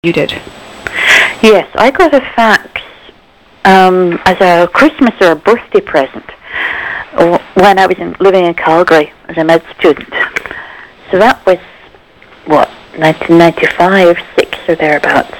You did. Yes, I got a fax as a Christmas or a birthday present when I was living in Calgary as a med student. So that was, 1995, 6 or thereabouts.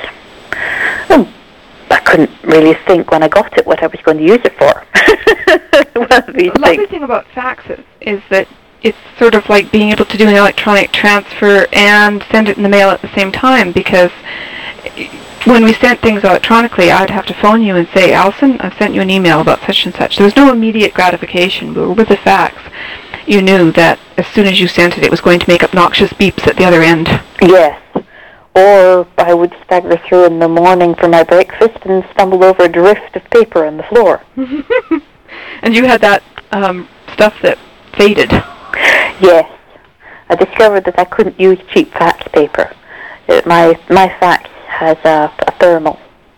I couldn't really think when I got it what I was going to use it for. The lovely thing about faxes is that it's sort of like being able to do an electronic transfer and send it in the mail at the same time, because when we sent things electronically, I'd have to phone you and say, Alison, I've sent you an email about such and such. There was no immediate gratification, but with the fax, you knew that as soon as you sent it, it was going to make obnoxious beeps at the other end. Yes. Or I would stagger through in the morning for my breakfast and stumble over a drift of paper on the floor. And you had that stuff that faded. Yes. I discovered that I couldn't use cheap fax paper. My fax has a thermal.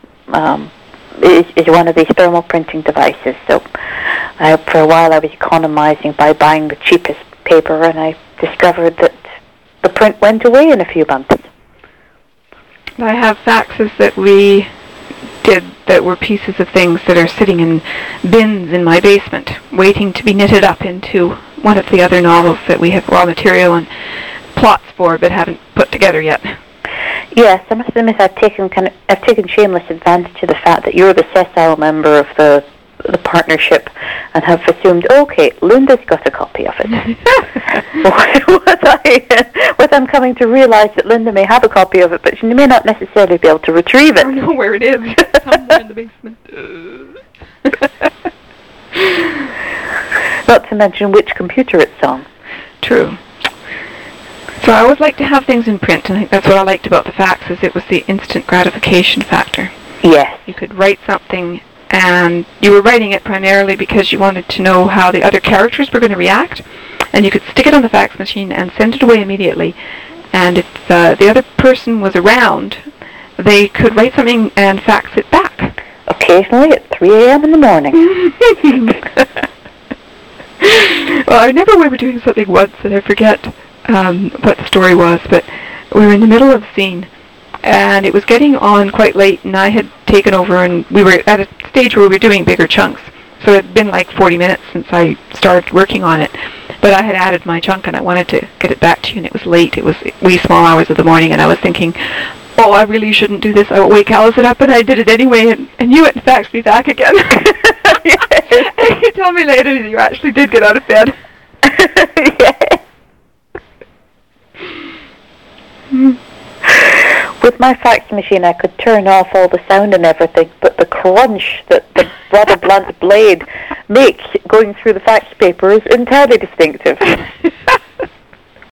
Is one of these thermal printing devices. So for a while I was economizing by buying the cheapest paper, and I discovered that the print went away in a few months. I have faxes that we did that were pieces of things that are sitting in bins in my basement, waiting to be knitted up into one of the other novels that we have raw material and plots for, but haven't put together yet. Yes, I must admit I've taken shameless advantage of the fact that you're the sessile member of the partnership, and have assumed, okay, Linda's got a copy of it. What I'm coming to realize that Linda may have a copy of it, but she may not necessarily be able to retrieve it. I know where it is. Somewhere in the basement. Not to mention which computer it's on. True. So I always like to have things in print, and I think that's what I liked about the fax, is it was the instant gratification factor. Yes. You could write something, and you were writing it primarily because you wanted to know how the other characters were going to react, and you could stick it on the fax machine and send it away immediately. And if the other person was around, they could write something and fax it back. Occasionally at 3 a.m. in the morning. Well, I remember we were doing something once, and I forget what the story was, but we were in the middle of the scene, and it was getting on quite late, and I had taken over, and we were at a stage where we were doing bigger chunks. So it had been like 40 minutes since I started working on it, but I had added my chunk, and I wanted to get it back to you, and it was late. It was wee small hours of the morning, and I was thinking, oh, I really shouldn't do this. I will wake Alison up, and I did it anyway, and you went and faxed me back again. And you tell me later that you actually did get out of bed. Yes. With my fax machine, I could turn off all the sound and everything, but the crunch that the rather blunt blade makes going through the fax paper is entirely distinctive.